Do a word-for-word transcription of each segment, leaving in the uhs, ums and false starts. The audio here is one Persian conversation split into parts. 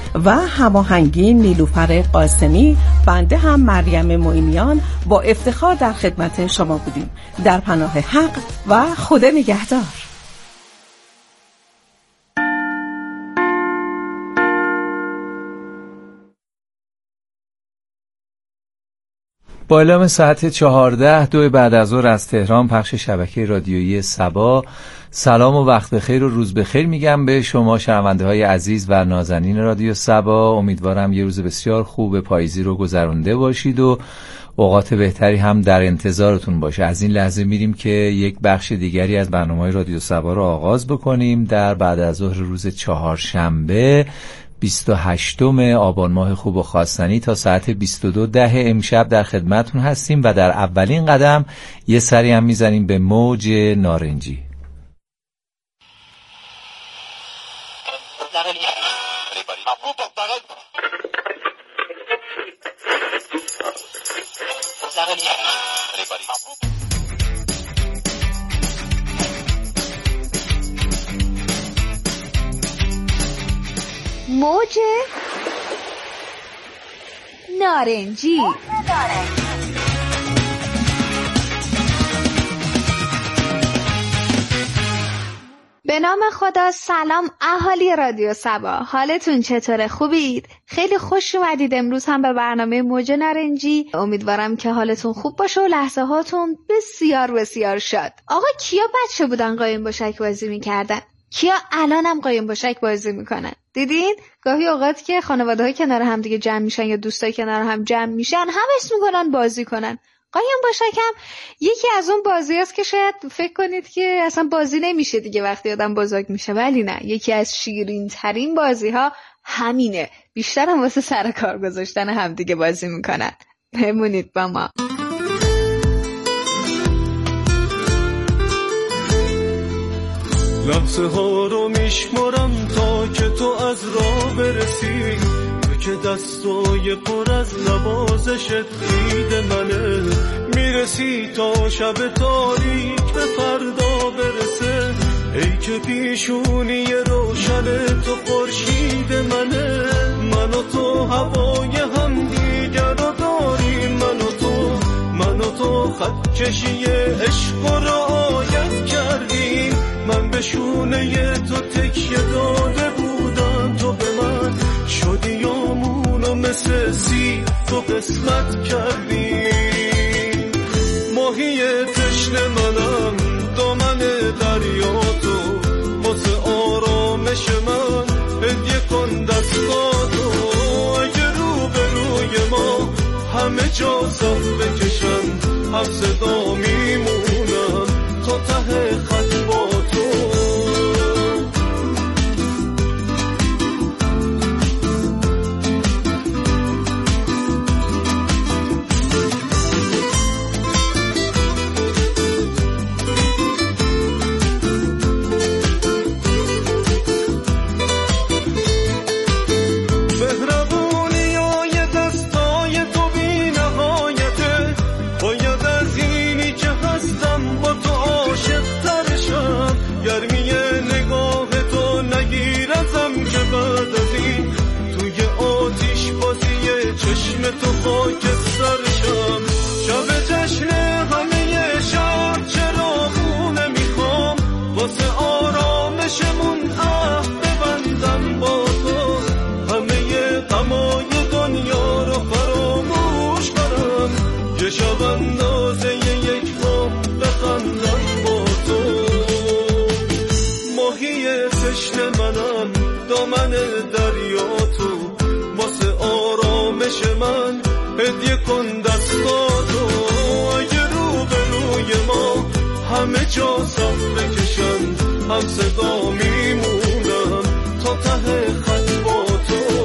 و هماهنگی نیلوفر قاسمی، بنده هم مریم معینیان با افتخار در خدمت شما بودیم. در پناه حق و خدا نگهدار. با اعلام ساعت چهارده دو بعد از ظهر از تهران، پخش شبکه رادیویی سبا، سلام و وقت بخیر و روز بخیر میگم به شما شنونده های عزیز و نازنین رادیو سبا. امیدوارم یه روز بسیار خوب پاییزی رو گذرونده باشید و اوقات بهتری هم در انتظارتون باشه. از این لحظه میریم که یک بخش دیگری از برنامه رادیو سبا رو آغاز بکنیم. در بعد از ظهر روز چهارشنبه بیست و هشتم آبان ماه خوب و خواستنی تا ساعت بیست و دو ده امشب در خدمتون هستیم و در اولین قدم یه سری هم میزنیم به موج نارنجی. موج نارنجی. به نام خدا. سلام اهالی رادیو سبا، حالتون چطوره؟ خوبید؟ خیلی خوش اومدید امروز هم به برنامه موج نارنجی. امیدوارم که حالتون خوب باشه و لحظه هاتون بسیار بسیار شاد. آقا کیا بچه بودن قایم باشک بازی میکردن؟ کیا الانم قایم باشک بازی میکنن؟ دیدین گاهی اوقات که خانواده‌ها کنار هم دیگه جمع میشن یا دوستای کنار هم جمع میشن، حوض میکنن بازی کنن. قایم باشک هم یکی از اون بازی است که شاید فکر کنید که اصلا بازی نمیشه دیگه وقتی آدم بزرگ میشه، ولی نه، یکی از شیرین ترین بازی ها همینه. بیشتر هم واسه سر کار گذاشتن هم دیگه بازی میکنن. بمونید با ما. لحظه ها رو میشمارم تا که تو از راه برسی، تو که دستای پر از نوازشت دید منه، میرسی تا شب تاریک به فردا برسه. ای که پیشونی روشن تو خورشید منه، من و تو هوای هم دیگر رو داریم، من و تو من و تو خط کشی عشق و رعایت کردیم. من به شونه تو تکیه داده بودم، تو به من شدی آمونو مثل سی تو قسمت کردی. ماهی تشنه منم دامن دریا، تو واسه آرامش من هدیه کن دستاتو. اگه رو به روی ما همه جا صف بکشن، هم صدا میمونم تا ته خط با تو. چشم تو خاکسترشم، شب جشن همه شب چراغونه میخوام، واسه آرامشمون عهد ببندم با تو. همه غمای دنیا رو فراموش کنم، یه شب اندازه یک بام بخندم با تو. ماهی تشنه منم دامن دریا، تو واسه آرامش من هدیه کن دستاتو. اگه رو به روی ما همه جا صف بکشن، هم صدا میمونم تا ته خط با تو.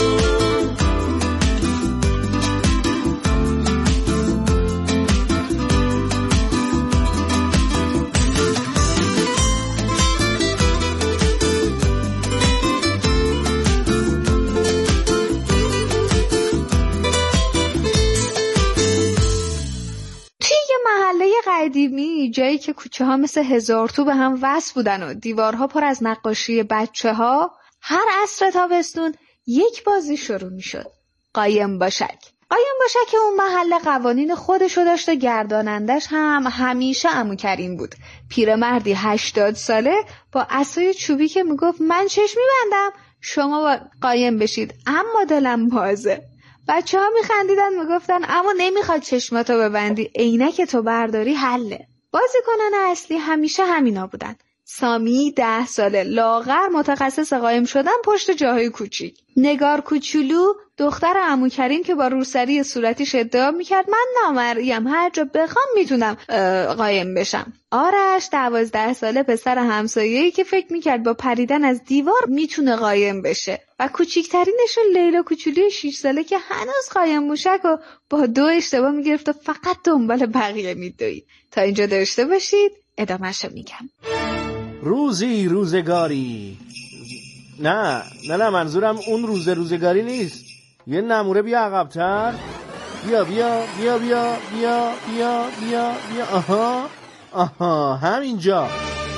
قدیمی، جایی که کوچه ها مثل هزار تو به هم وصل بودن و دیوارها پر از نقاشی بچه ها، هر عصر تابستون یک بازی شروع میشد. قایم باشک. قایم باشک اون محل قوانین خودشو داشت و گردانندش هم همیشه عمو کریم بود. پیرمردی هشتاد ساله با عصای چوبی که میگفت من چشم میبندم شما با قایم بشید اما دلم بازه. بچه ها میخندیدن میگفتن اما نمیخواد چشماتو ببندی، عینک تو برداری حله. بازیکنان اصلی همیشه همینا بودن. سامی ده ساله لاغر متخصص قایم شدن پشت جاهای کوچیک. نگار کوچولو دختر عمو کریم که با روسری صورتیش ادعا میکرد من نامرئیم هر جا بخوام میتونم قایم بشم. آرش دوازده ساله پسر همسایه‌ای که فکر میکرد با پریدن از دیوار میتونه قایم بشه و کوچیکترینشون لیلا کوچولوی شش ساله که هنوز قایم موشک و با دو اشتباه میگرفت و فقط دنبال بقیه میدوید. تا اینجا داشته باشید ادامه‌شو میگم. روزی روزگاری نه نه نه منظورم اون روز روزگاری نیست. یه نموره بیا عقب‌تر. بیا بیا بیا بیا بیا بیا بیا بیا آها آها همینجا.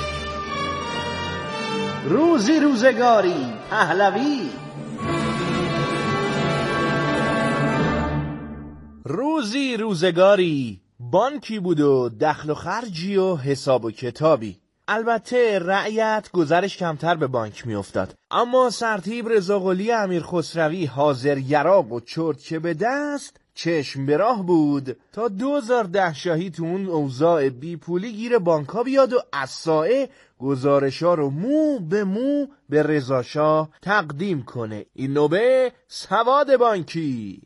روزی روزگاری پهلوی. روزی روزگاری بانکی بود و دخل و خرجی و حساب و کتابی. البته رعیت گذرش کمتر به بانک می افتاد، اما سرتیپ رضاقلی امیر خسروی حاضر یراب و چرت که به دست چشم به راه بود تا دو هزار ده شاهی تو اون اوضاع بی پولی گیر بانکا بیاد و از سائه گزارشا رو مو به مو به رضا شاه تقدیم کنه. این نوبه سواد بانکی.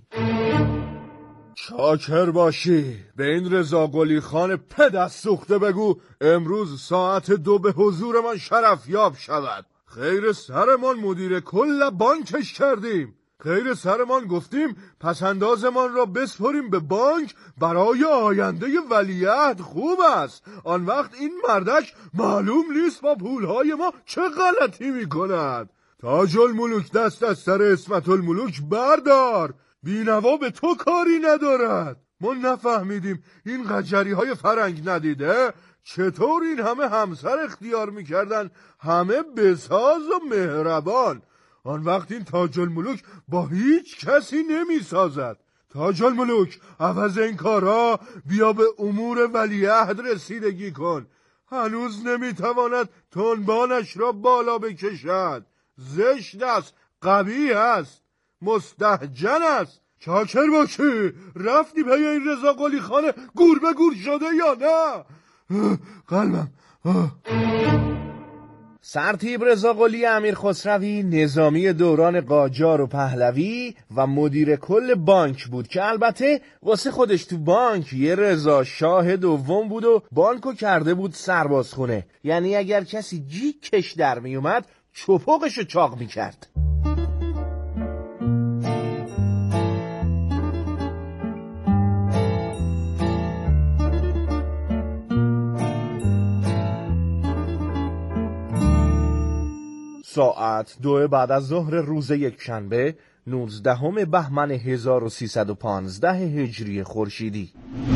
شاکر باشی به این رضاقلی خان پدست سوخته بگو امروز ساعت دو به حضور من شرفیاب شود. خیر سرمان مدیر کل بانکش کردیم. خیر سرمان گفتیم پسندازمان را بسپریم به بانک برای آینده ولیعهد خوب است. آن وقت این مردک معلوم نیست با پولهای ما چه غلطی می کند. تاج الملوک دست از سر عصمت الملوک بردار. بینوا به تو کاری ندارد. ما نفهمیدیم این قجری های فرنگ ندیده چطور این همه همسر اختیار میکردن، همه بساز و مهربان. آن وقت این تاج الملوک با هیچ کسی نمیسازد. تاج الملوک عوض این کارا بیا به امور ولیعهد رسیدگی کن. هنوز نمیتواند تنبانش را بالا بکشد. زشت است، قبیح است، مستهجن است. چاکر باشی رفتی پی این رضاقلی خانه گور به گور شده یا نه؟ قلبم. سرتیپ رضاقلی امیر خسروی نظامی دوران قاجار و پهلوی و مدیر کل بانک بود که البته واسه خودش تو بانک یه رضا شاه دوم بود و بانکو کرده بود سربازخونه. یعنی اگر کسی جیکش در می اومد چپقشو چاق می کرد. ساعت دو بعد از ظهر روز یک شنبه نوزدهم بهمن هزار و سیصد و پانزده هجری خورشیدی.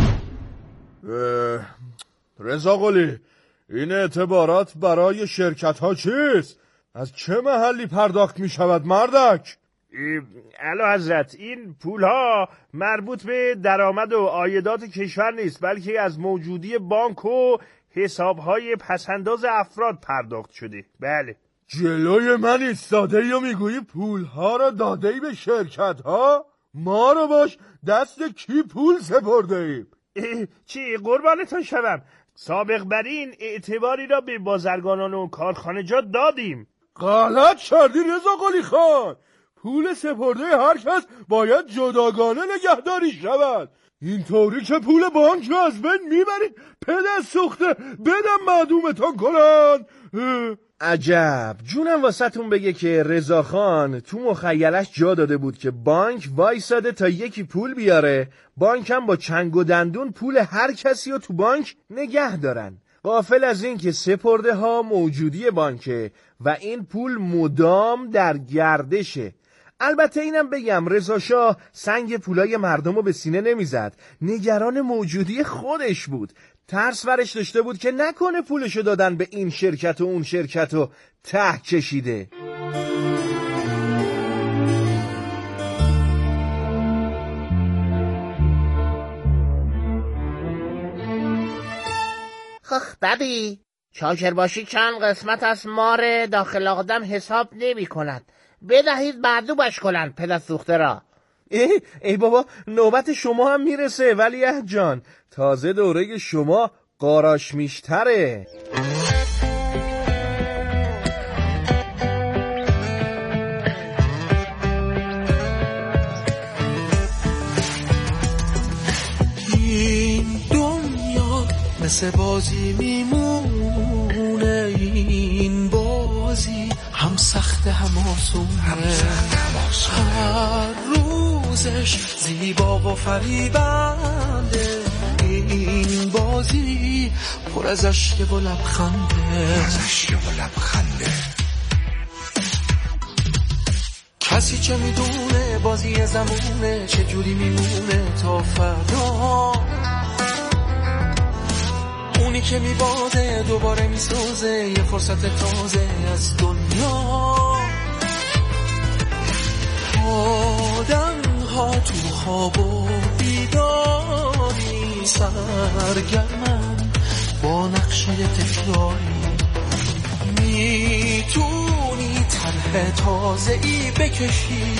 رضاقلی این اعتبارات برای شرکت ها چیست؟ از چه محلی پرداخت می شود مردک؟ اعلی حضرت این پول ها مربوط به درآمد و عایدات کشور نیست، بلکه از موجودی بانک و حساب های پسنداز افراد پرداخت شده. بله. جلوی من ایستاده یا میگویی پولها را داده ای به شرکت ها؟ ما رو باش دست کی پول سپرده ایم؟ چی قربانتان شوم، سابق بر این اعتباری را به بازرگانان و کارخانجات دادیم. غلط کردی رضاقلی خان. پول سپرده هر کس باید جداگانه نگهداری شود. اینطوری که پول بانک رو از بین میبرید پدر سوخته بدم معدومتان کنن. عجب جونم واسهتون بگه که رضا خان تو مخیلش جا داده بود که بانک وایساده تا یکی پول بیاره، بانک هم با چنگ و دندون پول هر کسی رو تو بانک نگه دارن، غافل از این که سپرده ها موجودی بانکه و این پول مدام در گردشه. البته اینم بگم رضا شاه سنگ پولای مردم رو به سینه نمیزد، نگران موجودی خودش بود. ترس ورش داشته بود که نکنه پولشو دادن به این شرکت و اون شرکت و ته کشیده. خخ ددی، چاکر باشی چند قسمت از مار داخل آدم حساب نمی کند. بدهید مردوبش کنند پدر سوخته را. ای, ای بابا، نوبت شما هم میرسه ولیعهد جان. تازه دوره شما قاراش میشتره. این دنیا مثل بازی میمونه، این بازی هم سخت هم آسونه، هر روزش زیبا و فریبنده، این بازی پر از اشک و لبخنده، کسی چه میدونه بازی زمونه چه جوری میمونه تا فردا، اونی که میباده دوباره میسازه یه فرصت تازه از دنیا. آدم ها تو خواب و بیداری سرگرمن با نقشه تکراری، میتونی طرح تازه ای بکشی،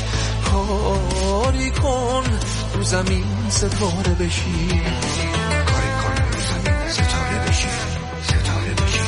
کاری کن رو زمین ستاره بشی، کاری کن رو زمین ستاره بشی، ستاره بشی.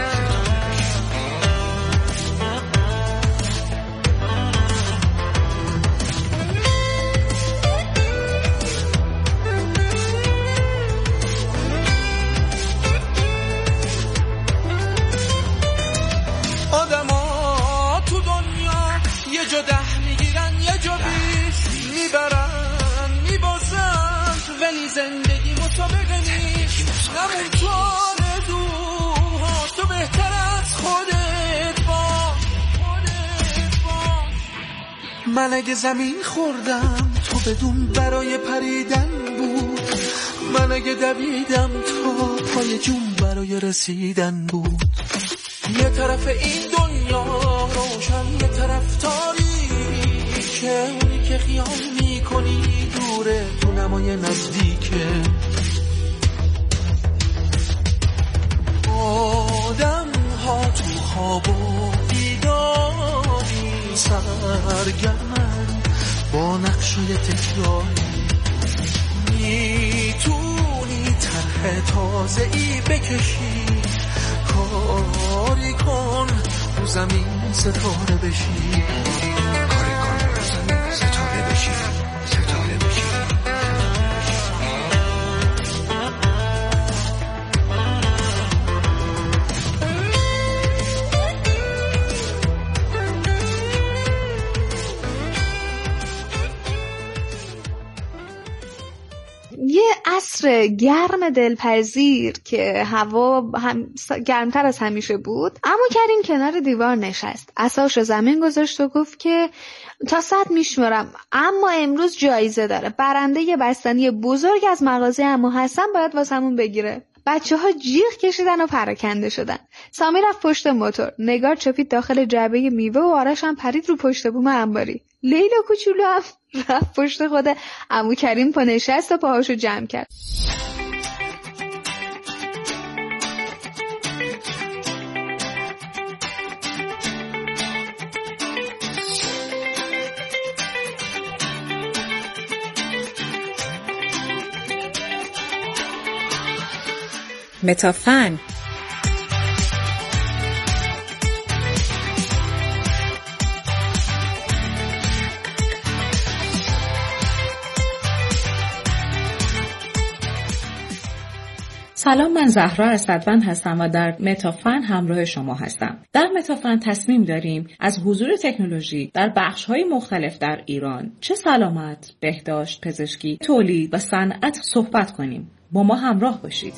آدما تو دنیا یه جا ده میگیرن یه جا بیش میبرن میبازن، ولی زندگی مسابقه نیست، نمون تو آرزوها، تو بهتر از خودت باش، خودت باش. من اگه زمین خوردم تو بدون برای پریدن بود، من اگه دویدم تو پای جون برای رسیدن بود. یه طرف این دنیا روشن یه طرف تاریکه، اونی که خیال میکنی دوره تو نمای نزدیکه. آدم ها تو خواب و بیداری سرگرمن با نقشه تکراری، میتونی طرح تازه ای بکشی، کاری کن رو زمین ستاره بشی، کاری کن رو زمین ستاره بشی، ستاره بشی. یه عصر گرم دلپذیر که هوا هم گرمتر از همیشه بود، اما کریم کنار دیوار نشست، عصاشو زمین گذاشت و گفت که تا صد میشمرم، اما امروز جایزه داره، برنده یه بستنی بزرگ از مغازه عمو حسن باید واسمون بگیره. بچه ها جیغ کشیدن و پراکنده شدن. سامی رفت پشت موتور، نگار چپید داخل جعبه میوه و آرش هم پرید رو پشت بوم انباری. لیلا کوچولو هم رفت پشت خود عمو کریم پا نشست و پاهاشو جمع کرد. متافن سلام، من زهرا اسدوند هستم و در متافن همراه شما هستم. در متافن تصمیم داریم از حضور تکنولوژی در بخش‌های مختلف در ایران، چه سلامت، بهداشت، پزشکی، تولید و صنعت صحبت کنیم. با ما همراه باشید.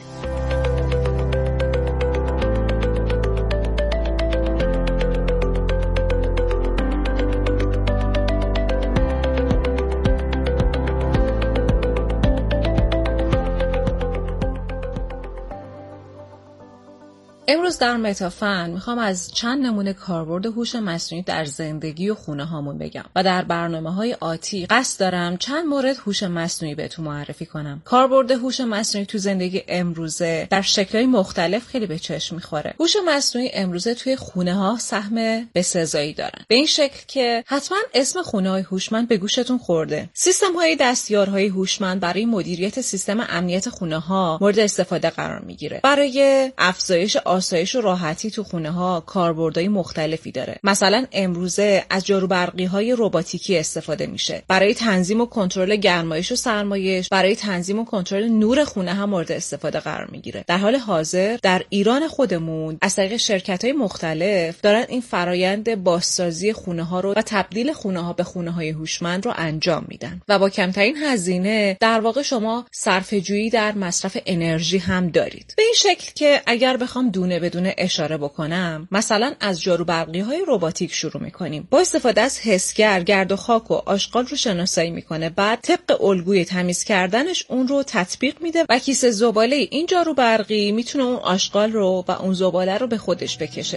امروز در متافن میخوام از چند نمونه کاربرد هوش مصنوعی در زندگی و خونه هامون بگم و در برنامه‌های آتی قصد دارم چند مورد هوش مصنوعی بهتون معرفی کنم. کاربرد هوش مصنوعی تو زندگی امروزه در شکل‌های مختلف خیلی به چشم میخوره. هوش مصنوعی امروزه توی خونه‌ها سهم بسزایی دارن. به این شکل که حتما اسم خونه‌های هوشمند به گوشتون خورده. سیستم‌های دستیارهای هوشمند برای مدیریت سیستم امنیت خونه‌ها مورد استفاده قرار میگیره. برای افزایش آسایش و راحتی تو خونه‌ها کاربردهای مختلفی داره. مثلا امروزه از جاروبرقی‌های رباتیکی استفاده میشه. برای تنظیم و کنترل گرمایش و سرمایش، برای تنظیم و کنترل نور خونه هم مورد استفاده قرار میگیره. در حال حاضر در ایران خودمون از طریق شرکت‌های مختلف دارن این فرایند بازسازی خونه‌ها رو و تبدیل خونه‌ها به خونه‌های هوشمند رو انجام میدن و با کمترین هزینه در واقع شما صرفه‌جویی در مصرف انرژی هم دارید. به این شکل که اگر بخوام دونه بدونه اشاره بکنم، مثلا از جاروبرقی‌های رباتیک شروع می‌کنیم. با استفاده از حسگر گرد و خاک و آشغال رو شناسایی می‌کنه، بعد طبق الگوی تمیز کردنش اون رو تطبیق میده و کیسه زباله این جاروبرقی میتونه اون آشغال رو و اون زباله رو به خودش بکشه.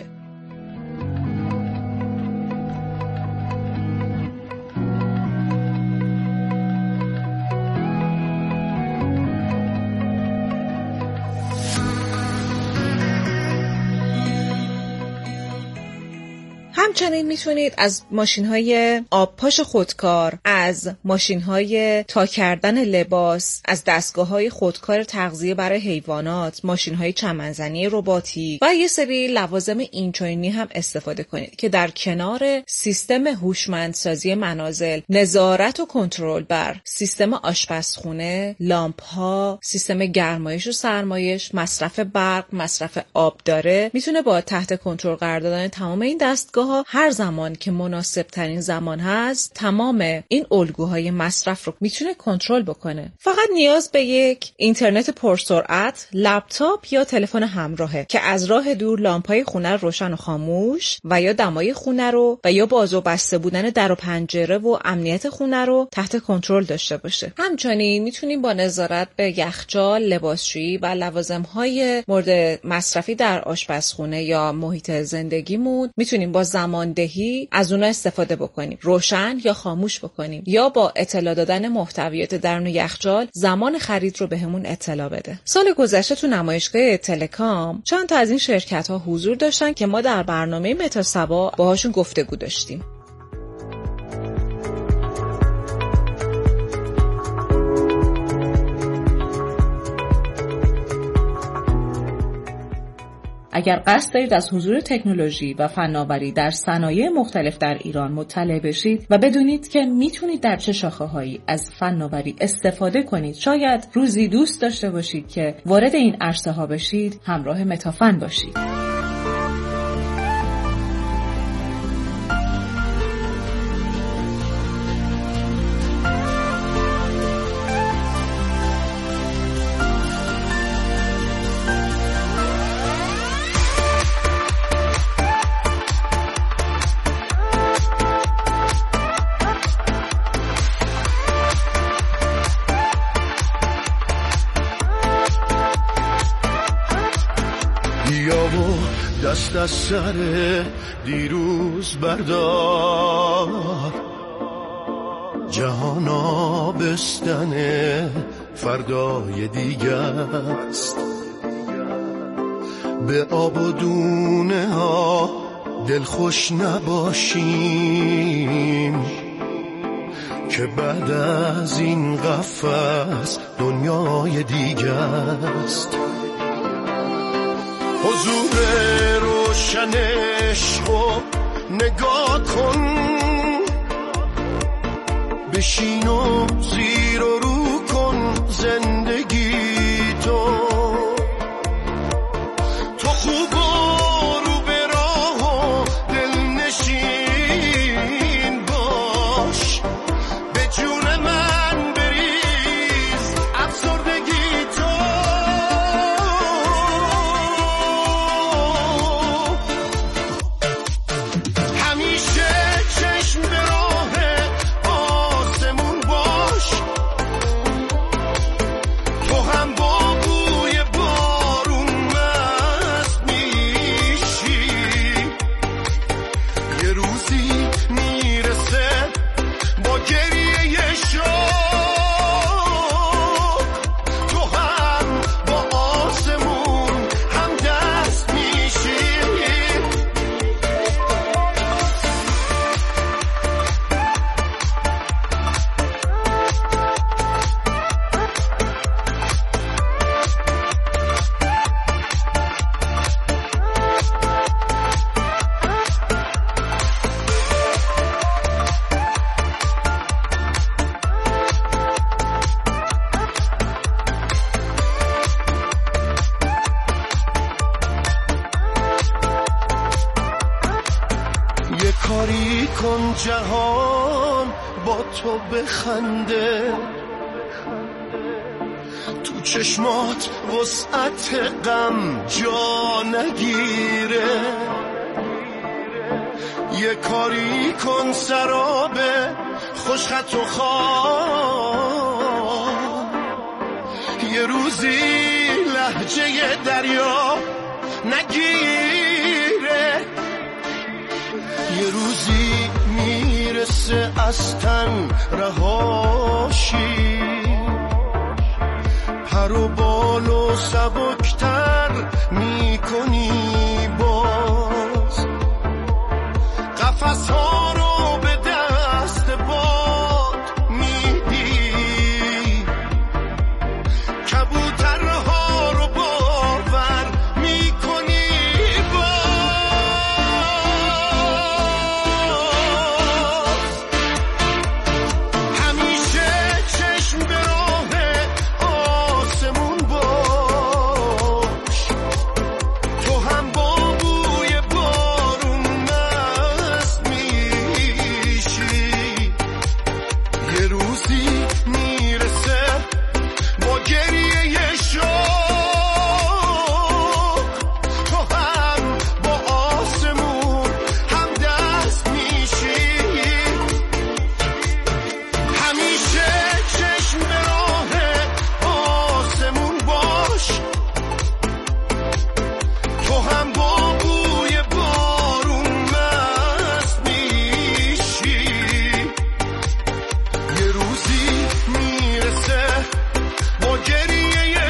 همچنین میتونید از ماشین‌های آبپاش خودکار، از ماشین‌های تا کردن لباس، از دستگاه‌های خودکار تغذیه برای حیوانات، ماشین‌های چمنزنی رباتیک و یه سری لوازم اینچنینی هم استفاده کنید که در کنار سیستم هوشمندسازی منازل، نظارت و کنترل بر سیستم آشپزخونه، لامپ‌ها، سیستم گرمایش و سرمایش، مصرف برق، مصرف آب داره، میتونه با تحت کنترل قرار دادن تمام این دستگاه‌ها هر زمان که مناسب ترین زمان هست تمام این الگوهای مصرف رو میتونه کنترل بکنه. فقط نیاز به یک اینترنت پرسرعت، لپتاپ یا تلفن همراهه که از راه دور لامپای خونه رو روشن و خاموش و یا دمای خونه رو و یا باز و بسته بودن در و پنجره و امنیت خونه رو تحت کنترل داشته باشه. همچنین میتونیم با نظارت به یخچال، لباسشویی و لوازم‌های مورد مصرفی در آشپزخونه یا محیط زندگیمون میتونیم با زماندهی از اونها استفاده بکنیم، روشن یا خاموش بکنیم یا با اطلاع دادن محتویات درون یخچال زمان خرید رو بهمون اطلاع بده. سال گذشته تو نمایشگاه تلکام چند تا از این شرکت ها حضور داشتن که ما در برنامه متا سبا باهاشون گفتگو داشتیم. اگر قصد دارید از حضور تکنولوژی و فناوری در صنایع مختلف در ایران مطلع بشید و بدونید که میتونید در چه شاخه‌هایی از فناوری استفاده کنید، شاید روزی دوست داشته باشید که وارد این عرصه‌ها بشید، همراه متافن باشید. دست از سر دیروز بردار، جهان آبستن فردای دیگه است. به آب و دونه ها دلخوش نباشیم که بعد از این قفس دنیای دیگه است. حضور روشنش رو نگاه کن، بشین و زیر و رو کن زندگی تو. تو خوب و رو به راه و دلنشین باش، به جون من بریز افسردگی تو. جهان با تو بخنده، تو چشمات وسعت غم جا نگیره. یه کاری کن سراب خوشخط و خواه، یه روزی لهجه دریا نگیره، یه روزی میرسه از تن رهاشی، پر و بال و سبکتر میکنی باز، قفس ها رو به دست باد میدی، کبوترها رو باور میکنی باز. همیشه چشم به راه آسمون باش، تو هم با بوی بارون مست میشی، یه روزی میرسه با گریه شوق، تو هم با آسمون هم دست میشی. همیشه چشم به راه آسمون باش، تو هم با بوی بارون مست میشی، یه روزی میرسه با گریه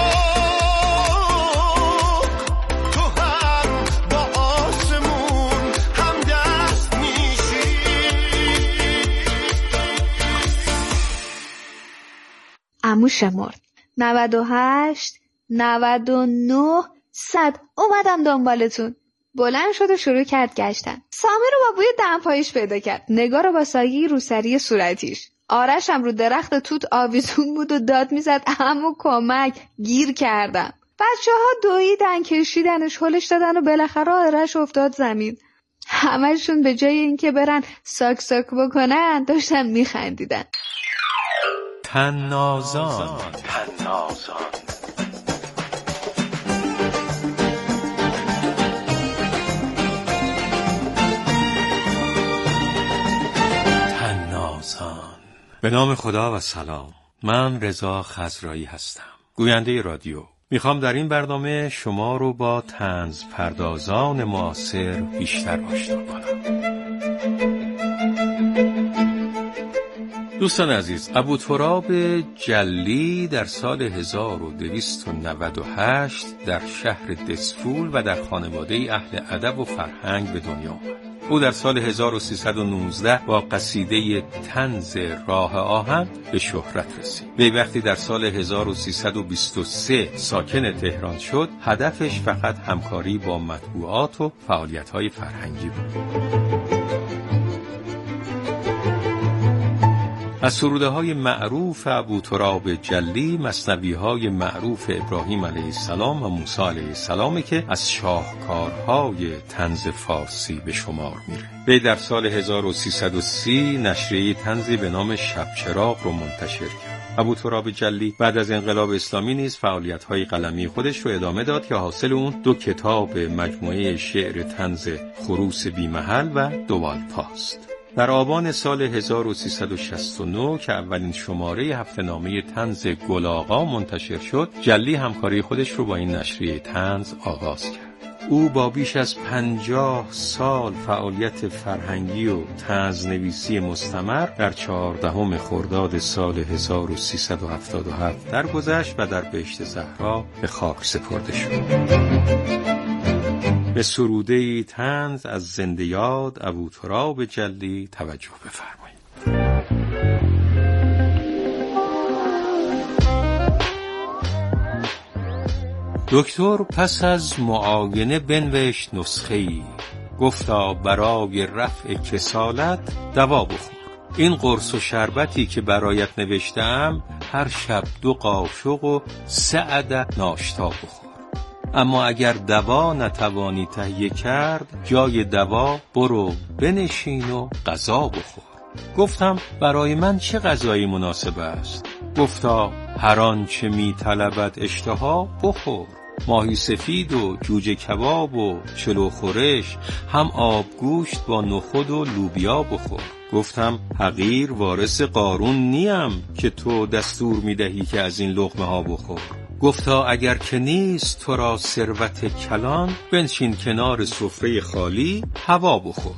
شوق، تو هم با آسمون هم دست میشی. عمو شمرد نود و هشت نود و نه صد. اومدم دنبالتون. بلند شد و شروع کرد گشتن. سامی رو با بوی دمپایش پیدا کرد، نگار رو با سایه روسری صورتیش. آرش هم رو درخت توت آویزون بود و داد میزد عمو کمک، گیر کردم. بچه ها دویدن، کشیدنش، هلش دادن و بالاخره آرش افتاد زمین. همشون به جای اینکه برن ساک ساک بکنن داشتن میخندیدن. طنازان طنازان. به نام خدا و سلام. من رضا خضرایی هستم، گوینده رادیو. میخوام در این برنامه شما رو با طنز پردازان معاصر بیشتر آشنا کنم. دوستان عزیز، ابوتراب جلی در سال هزار و دویست و نود و هشت در شهر دسفول و در خانواده اهل ادب و فرهنگ به دنیا آمد. او در سال هزار و سیصد و نوزده با قصیده طنز راه آهن به شهرت رسید. وی وقتی در سال هزار و سیصد و بیست و سه ساکن تهران شد، هدفش فقط همکاری با مطبوعات و فعالیت‌های فرهنگی بود. از سروده‌های معروف ابوتراب جلی مثنوی‌های معروف ابراهیم علیه السلام و موسی علیه السلام که از شاهکارهای طنز فارسی به شمار میره. وی در سال هزار و سیصد و سی نشریه طنزی به نام شب چراغ رو منتشر کرد. ابوتراب جلی بعد از انقلاب اسلامی نیز فعالیت‌های قلمی خودش رو ادامه داد که حاصل اون دو کتاب مجموعه شعر طنز خروس بی‌محل و دوالپاست. در آبان سال هزار و سیصد و شصت و نه که اولین شماره هفته‌نامه طنز گل‌آقا منتشر شد، جلی همکاری خودش رو با این نشریه طنز آغاز کرد. او با بیش از پنجاه سال فعالیت فرهنگی و طنزنویسی مستمر در چهاردهم خرداد سال هزار و سیصد و هفتاد و هفت درگذشت و در بهشت زهرا به خاک سپرده شد. به سروده‌ای طنز از زنده یاد ابوتراب جلی توجه بفرمایید. دکتر پس از معاینه بنوشت نسخه‌ای، گفتا برای رفع کسالت دوا بخور. این قرص و شربتی که برایت نوشتم هر شب دو قاشق و سه عدد ناشتا بخور. اما اگر دوا نتوانی تهیه کرد، جای دوا برو بنشین و غذا بخور. گفتم برای من چه غذایی مناسب است؟ گفتا هر آنچه می طلبد اشتها بخور. ماهی سفید و جوجه کباب و چلو خورش، هم آب گوشت با نخود و لوبیا بخور. گفتم حقیر وارث قارون نیم که تو دستور می دهی که از این لقمه ها بخور. گفتا اگر که نیست تو را ثروت کلان، بنشین کنار سفره خالی هوا بخور.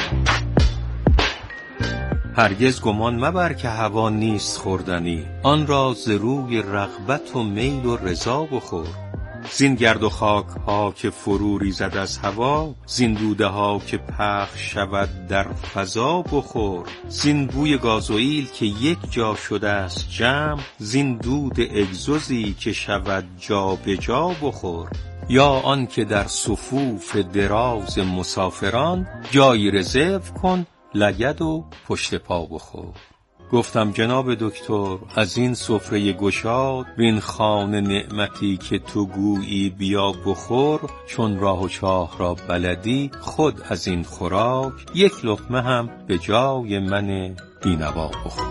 هرگز گمان مبر که هوا نیست خوردنی، آن را ز روی رغبت و میل و رضا بخور. زین گرد و خاک ها که فرو ریزد از هوا، زین دوده ها که پخش شود در فضا بخور. زین بوی گازوئیل که یک جا شده است جمع، زین دود اگزوزی که شود جا به جا بخور. یا آن که در صفوف دراز مسافران، جایی رزرو کن لگد و پشت پا بخور. گفتم جناب دکتر از این سفره گشاد، وین خانه نعمتی که تو گویی بیا بخور، چون راه و چاه را بلدی خود از این خوراک، یک لقمه هم به جای من بینوا بخور.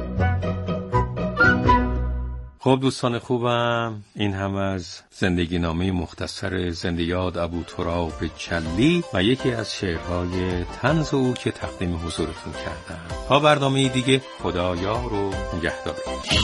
خب دوستان خوبم، این هم از زندگی نامه مختصر زنده یاد ابو تراب جلی و یکی از شعرهای طنز او که تقدیم حضورتون کردم. تا برنامه دیگه، خدایار و نگهدار.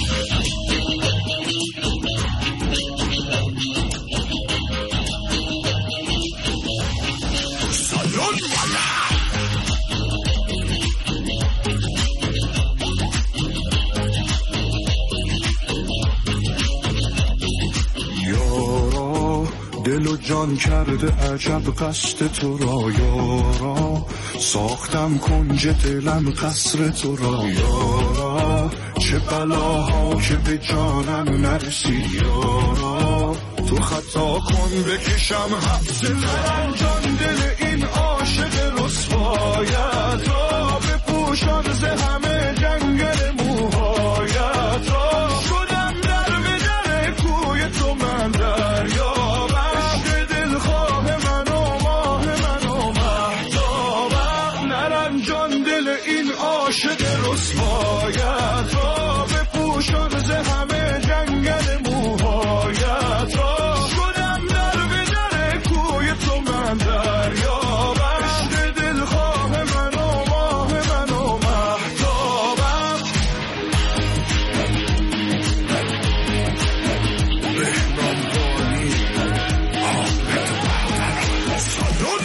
دل و جان کرده عجب قصد تو را یارا، ساختم کنج دلم قصر تو را یارا. چه بلاها که به جانم نرسید یارا، تو خطا کن بکشم حبس ترم جان دل این عاشق رسوایت را، بپوشان ز همه جنگل موهایت را. شدم در به در کوی تو من دریا، عاشق رسوایت را، بپوشان ز همه جنگل موهایت را. شدم در به در کوی تو من دریا، عشق دلخواه من و ماه من و مهتابم. بهنام بانی آمد و سالون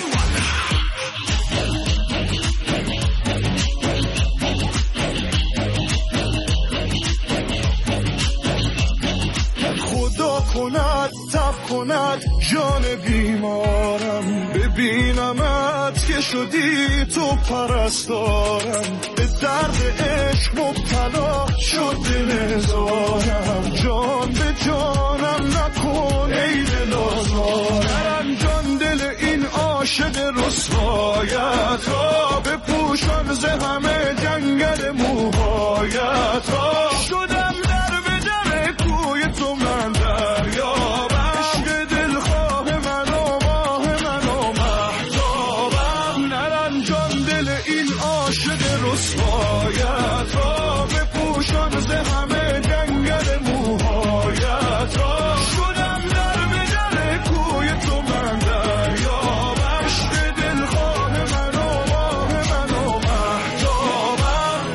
کند تب کند جان بیمارم، ببینمت که شدی تو پرستارم. به درد عشق مبتلا شد دل زارم، جان به جانم نکن ای دل آزارم. جان دل این عاشق رسوایت را، بپوشان ز همه جنگل موهایت را. شدم در به در کوی تو من دریا، عشق دلخواه من و ماه من و مهتابم. نرنجان دل این عاشق رسوایت را، بپوشان ز همه جنگل موهایت را. شدم در به در کوی تو من دریا، عشق دلخواه من و ماه من و مهتابم.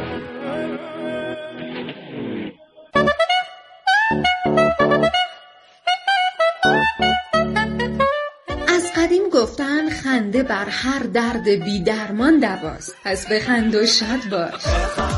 از قدیم گفتن خنده بر هر درد بی درمان دواست، پس بخند و شاد باش.